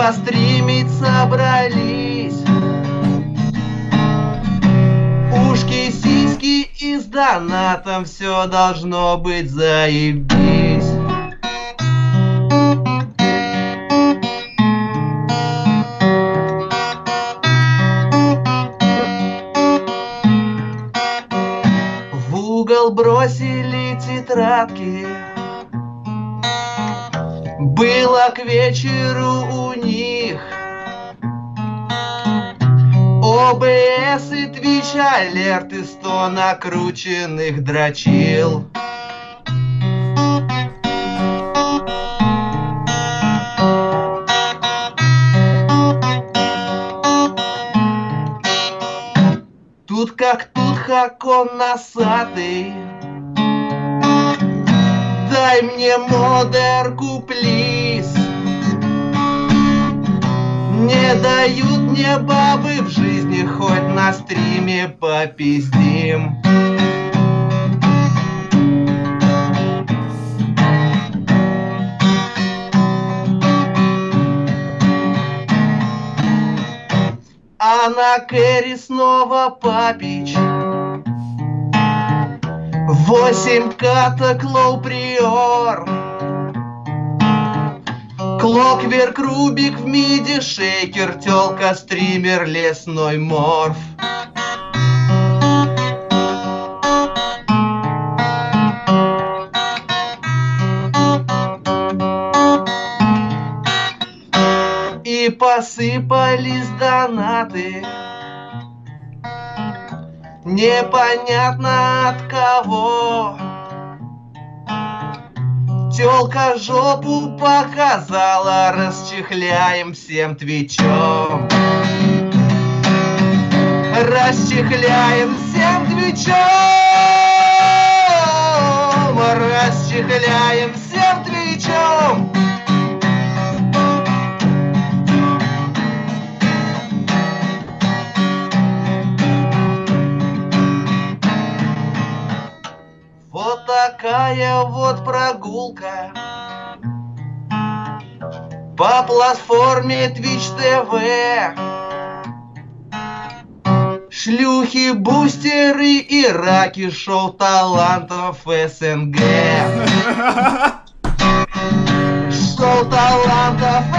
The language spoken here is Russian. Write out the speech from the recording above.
постримить собрались. Ушки, сиськи и с донатом все должно быть заебись. В угол бросили тетрадки. Было к вечеру у них ОБС и Twitch алерты, 100 накрученных дрочил. Тут как тут хакон носатый. Дай мне модерку, плиз. Не дают мне бабы в жизни, хоть на стриме попиздим. А на кэри снова Папич. 8 каток лоу приор. Клокверк, Рубик в миди, шейкер, тёлка, стример, лесной морф. И посыпались донаты. Непонятно от кого. Тёлка жопу показала, расчехляем всем твичом. Расчехляем всем твичом. Расчехляем всем твичом. Вот такая вот прогулка по платформе Twitch TV. Шлюхи, бустеры и раки, шоу талантов СНГ. Шоу талантов